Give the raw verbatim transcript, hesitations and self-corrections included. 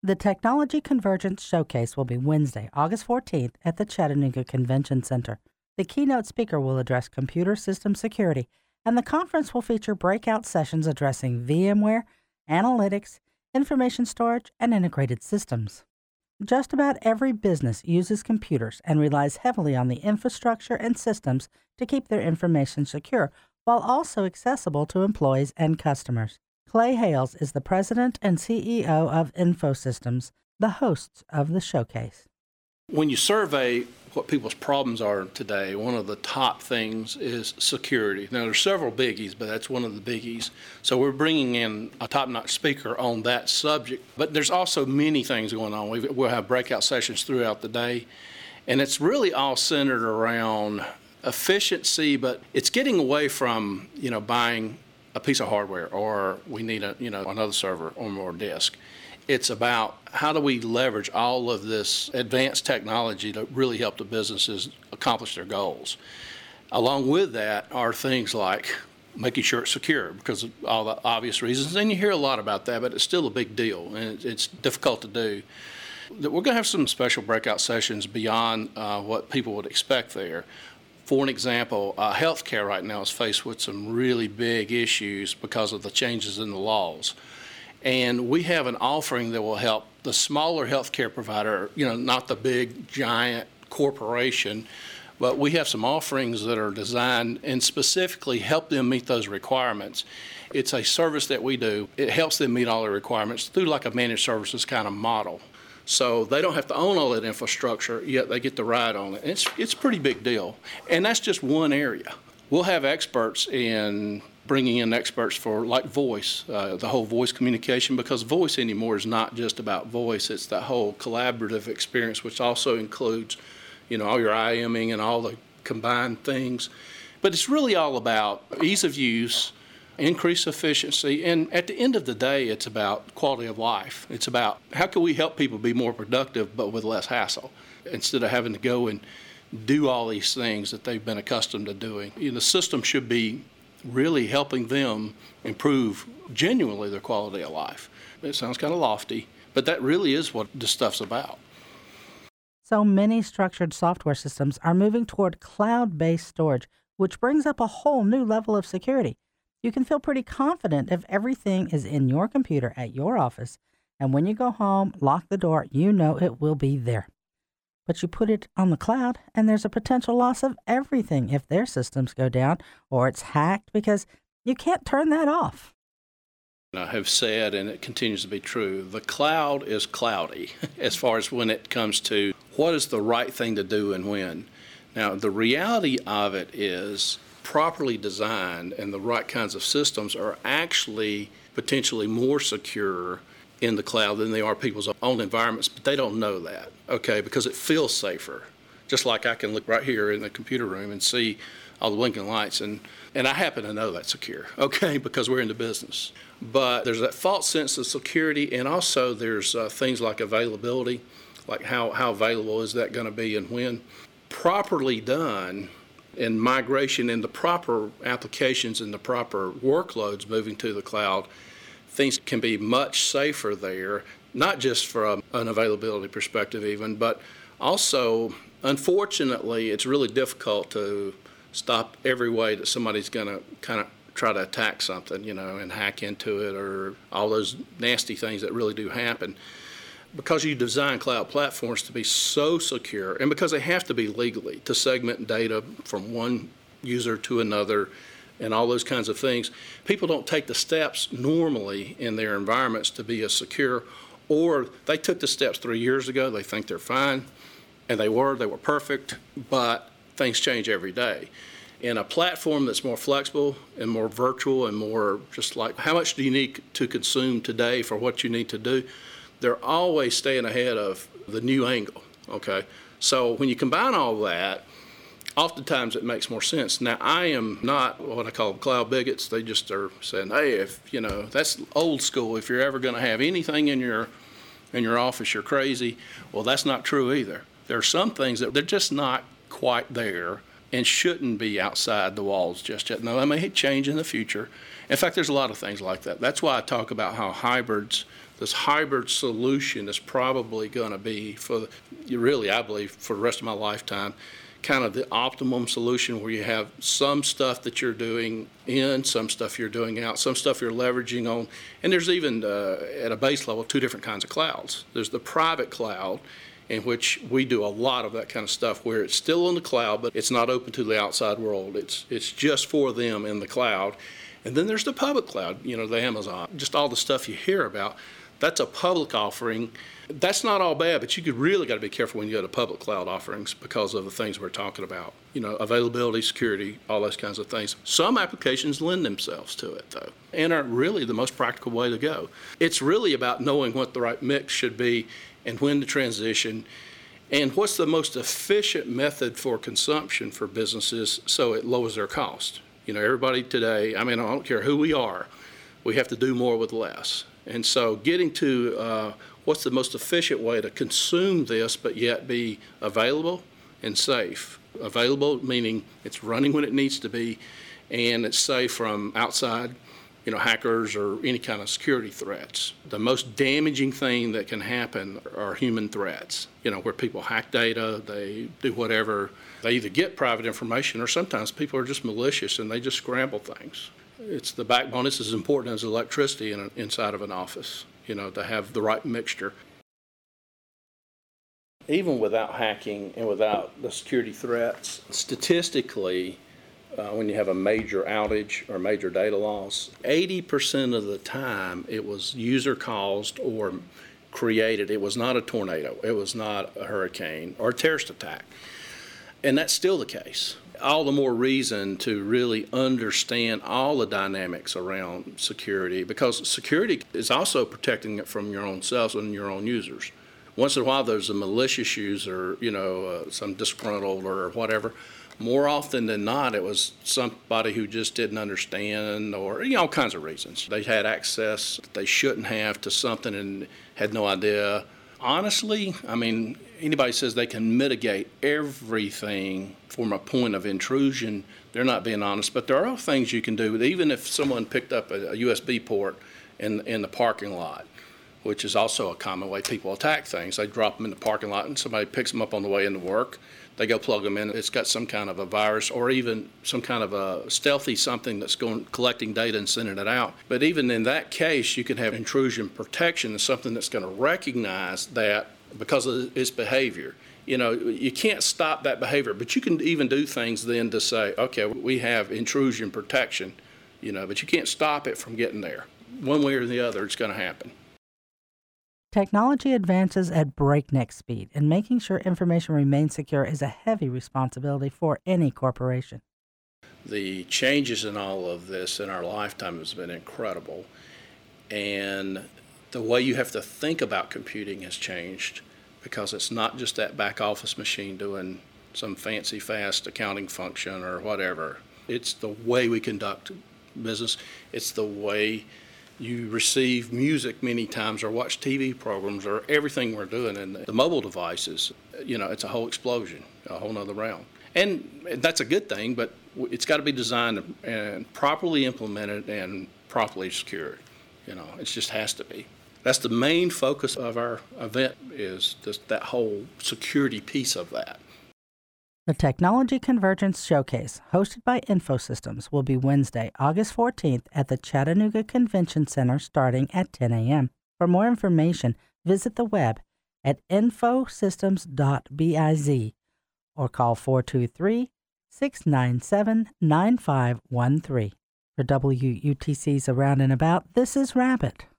The Technology Convergence Showcase will be Wednesday, August fourteenth at the Chattanooga Convention Center. The keynote speaker will address computer system security, and the conference will feature breakout sessions addressing VMware, analytics, information storage, and integrated systems. Just about every business uses computers and relies heavily on the infrastructure and systems to keep their information secure, while also accessible to employees and customers. Clay Hales is the president and C E O of InfoSystems, the hosts of the showcase. When you survey what people's problems are today, one of the top things is security. Now, there's several biggies, but that's one of the biggies. So we're bringing in a top-notch speaker on that subject. But there's also many things going on. We've, we'll have breakout sessions throughout the day, and it's really all centered around efficiency, but it's getting away from, you know, buying a piece of hardware or we need a, you know, another server or more disk. It's about how do we leverage all of this advanced technology to really help the businesses accomplish their goals. Along with that are things like making sure it's secure because of all the obvious reasons. And you hear a lot about that, but it's still a big deal, and it's difficult to do. We're going to have some special breakout sessions beyond uh, what people would expect there. For an example, uh, healthcare right now is faced with some really big issues because of the changes in the laws. And we have an offering that will help the smaller healthcare provider, you know, not the big, giant corporation, but we have some offerings that are designed and specifically help them meet those requirements. It's a service that we do. It helps them meet all the requirements through like a managed services kind of model. So they don't have to own all that infrastructure, yet they get to ride on it. It's, it's a pretty big deal. And that's just one area. We'll have experts in bringing in experts for like voice, uh, the whole voice communication, because voice anymore is not just about voice. It's that whole collaborative experience, which also includes, you know, all your IMing and all the combined things. But it's really all about ease of use, increased efficiency, and at the end of the day, it's about quality of life. It's about how can we help people be more productive but with less hassle instead of having to go and do all these things that they've been accustomed to doing. You know, the system should be really helping them improve genuinely their quality of life. It sounds kind of lofty, but that really is what this stuff's about. So many structured software systems are moving toward cloud-based storage, which brings up a whole new level of security. You can feel pretty confident if everything is in your computer at your office, and when you go home, lock the door, you know it will be there. But you put it on the cloud, and there's a potential loss of everything if their systems go down or it's hacked because you can't turn that off. I have said, and it continues to be true, the cloud is cloudy as far as when it comes to what is the right thing to do and when. Now, the reality of it is properly designed and the right kinds of systems are actually potentially more secure in the cloud than they are people's own environments, but they don't know that, okay, because it feels safer. Just like I can look right here in the computer room and see all the blinking lights, and, and I happen to know that's secure, okay, because we're in the business. But there's that false sense of security, and also there's uh, things like availability, like how, how available is that going to be and when. Properly done, and migration in the proper applications and the proper workloads moving to the cloud, things can be much safer there, not just from an availability perspective even, but also, unfortunately, it's really difficult to stop every way that somebody's going to kind of try to attack something, you know, and hack into it or all those nasty things that really do happen. Because you design cloud platforms to be so secure, and because they have to be legally, to segment data from one user to another, and all those kinds of things, people don't take the steps normally in their environments to be as secure, or they took the steps three years ago, they think they're fine, and they were, they were perfect, but things change every day. In a platform that's more flexible and more virtual and more just like, how much do you need to consume today for what you need to do? They're always staying ahead of the new angle, okay? So when you combine all that, oftentimes it makes more sense. Now, I am not what I call cloud bigots. They just are saying, hey, if, you know, that's old school. If you're ever going to have anything in your in your office, you're crazy. Well, that's not true either. There are some things that they're just not quite there and shouldn't be outside the walls just yet. Now, that may change in the future. In fact, there's a lot of things like that. That's why I talk about how hybrids, this hybrid solution is probably going to be, for really, I believe, for the rest of my lifetime, kind of the optimum solution where you have some stuff that you're doing in, some stuff you're doing out, some stuff you're leveraging on. And there's even, uh, at a base level, two different kinds of clouds. There's the private cloud, in which we do a lot of that kind of stuff where it's still in the cloud, but it's not open to the outside world. It's it's just for them in the cloud. And then there's the public cloud, you know, the Amazon, just all the stuff you hear about. That's a public offering. That's not all bad, but you could really got to be careful when you go to public cloud offerings because of the things we're talking about. You know, availability, security, all those kinds of things. Some applications lend themselves to it, though, and are really the most practical way to go. It's really about knowing what the right mix should be and when to transition, and what's the most efficient method for consumption for businesses so it lowers their cost. You know, everybody today, I mean, I don't care who we are, we have to do more with less. And so getting to uh, what's the most efficient way to consume this but yet be available and safe. Available meaning it's running when it needs to be, and it's safe from outside, you know, hackers or any kind of security threats. The most damaging thing that can happen are human threats, you know, where people hack data, they do whatever. They either get private information or sometimes people are just malicious and they just scramble things. It's the backbone. It's as important as electricity in a, inside of an office, you know, to have the right mixture. Even without hacking and without the security threats, statistically, Uh, when you have a major outage or major data loss, eighty percent of the time it was user caused or created. It was not a tornado. It was not a hurricane or a terrorist attack. And that's still the case. All the more reason to really understand all the dynamics around security, because security is also protecting it from your own selves and your own users. Once in a while there's a malicious user, you know, uh, some disgruntled or whatever. More often than not, it was somebody who just didn't understand or, you know, all kinds of reasons. They had access that they shouldn't have to something and had no idea. Honestly, I mean, anybody says they can mitigate everything from a point of intrusion, they're not being honest. But there are things you can do, even if someone picked up a, a U S B port in, in the parking lot, which is also a common way people attack things. They drop them in the parking lot and somebody picks them up on the way into work. They go plug them in. It's got some kind of a virus or even some kind of a stealthy something that's going collecting data and sending it out. But even in that case, you can have intrusion protection as something that's going to recognize that because of its behavior. You know, you can't stop that behavior, but you can even do things then to say, okay, we have intrusion protection, you know, but you can't stop it from getting there. One way or the other, it's going to happen. Technology advances at breakneck speed, and making sure information remains secure is a heavy responsibility for any corporation. The changes in all of this in our lifetime has been incredible, and the way you have to think about computing has changed because it's not just that back office machine doing some fancy fast accounting function or whatever. It's the way we conduct business. It's the way you receive music many times or watch T V programs or everything we're doing. And the mobile devices, you know, it's a whole explosion, a whole nother realm. And that's a good thing, but it's got to be designed and properly implemented and properly secured. You know, it just has to be. That's the main focus of our event, is just that whole security piece of that. The Technology Convergence Showcase, hosted by InfoSystems, will be Wednesday, August fourteenth at the Chattanooga Convention Center starting at ten a.m. For more information, visit the web at infosystems dot biz or call four two three, six nine seven, nine five one three. For W U T C's Around and About, this is Rabbit.